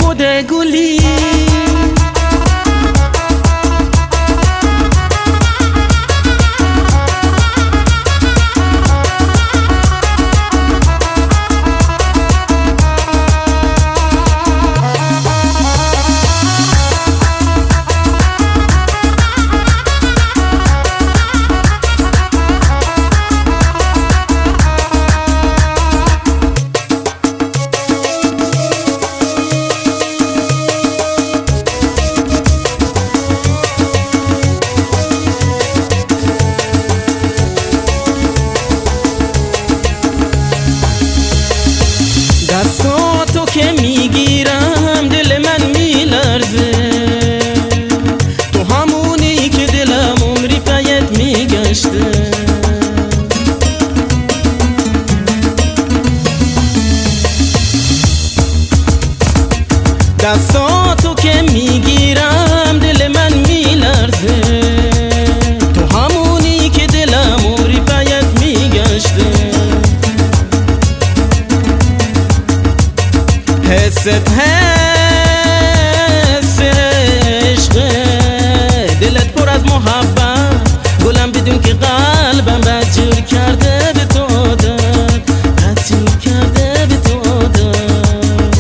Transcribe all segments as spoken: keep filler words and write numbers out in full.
خود گلی. دستاتو که میگیرم دل من میلرزه، تو همونی که دلم عمری پیت میگشته. دستاتو که میگیرم دل من میلرزه، تو همونی که دلم عمری پیت میگشته. حست حس عشقه، دلت پر از محبت، گلم بدون که قلبم بدجور کرده به تو داد، بدجور کرده به تو داد.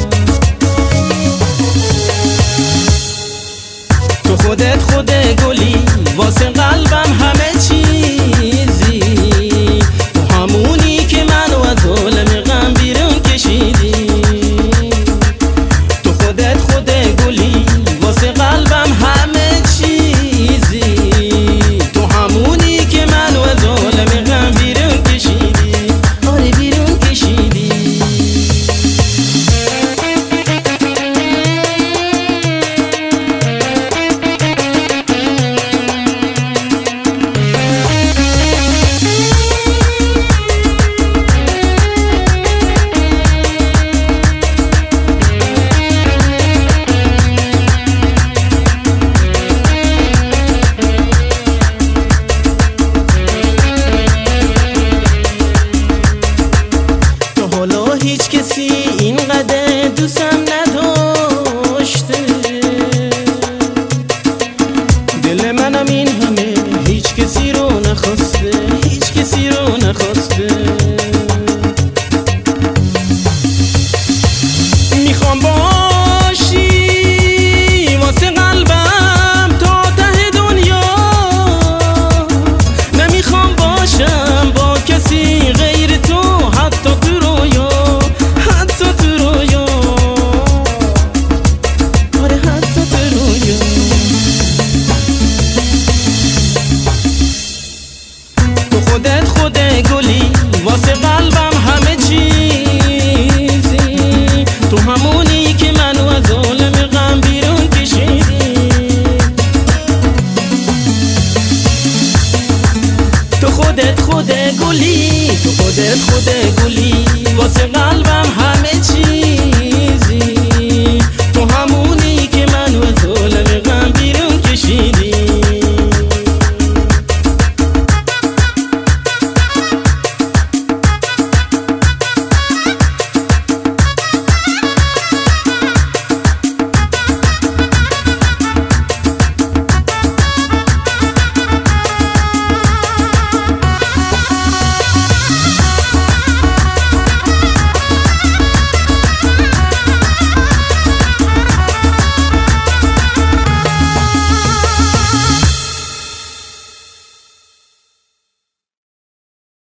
تو خودت خود گلی واسه